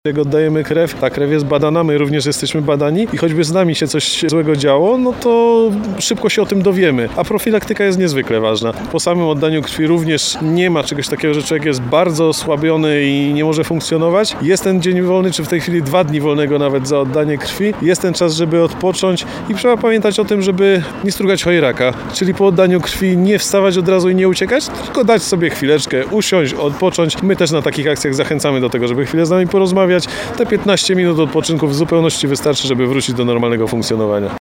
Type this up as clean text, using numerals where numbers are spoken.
Jak oddajemy krew, ta krew jest badana, my również jesteśmy badani i choćby z nami się coś złego działo, no to szybko się o tym dowiemy, a profilaktyka jest niezwykle ważna. Po samym oddaniu krwi również nie ma czegoś takiego, że człowiek jest bardzo osłabiony i nie może funkcjonować. Jest ten dzień wolny, czy w tej chwili 2 dni wolnego nawet za oddanie krwi. Jest ten czas, żeby odpocząć i trzeba pamiętać o tym, żeby nie strugać chojraka, czyli po oddaniu krwi nie wstawać od razu i nie uciekać, tylko dać sobie chwileczkę, usiąść, odpocząć. My też na takich akcjach zachęcamy do tego, żeby chwilę z nami porozmawiać. Te 15 minut odpoczynku w zupełności wystarczy, żeby wrócić do normalnego funkcjonowania.